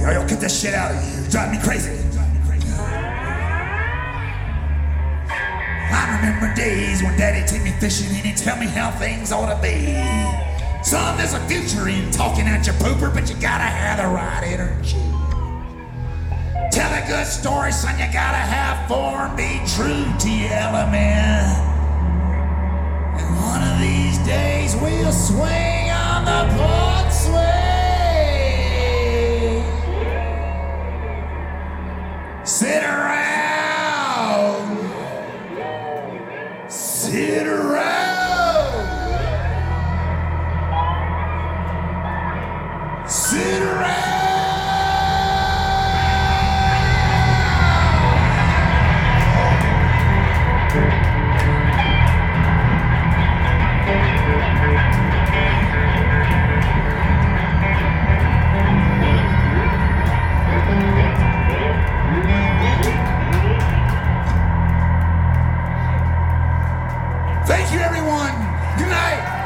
I'll get the shit out of you. Drive me crazy. I remember days when Daddy'd take me fishing and he'd tell me how things ought to be. Son, there's a future in talking at your pooper, but you gotta have the right energy. Tell a good story, son, you gotta have form, be true to your element. And one of these days we'll swing on the port swing. Sit around. Sit around. Sit around. Thank you, everyone. Good night.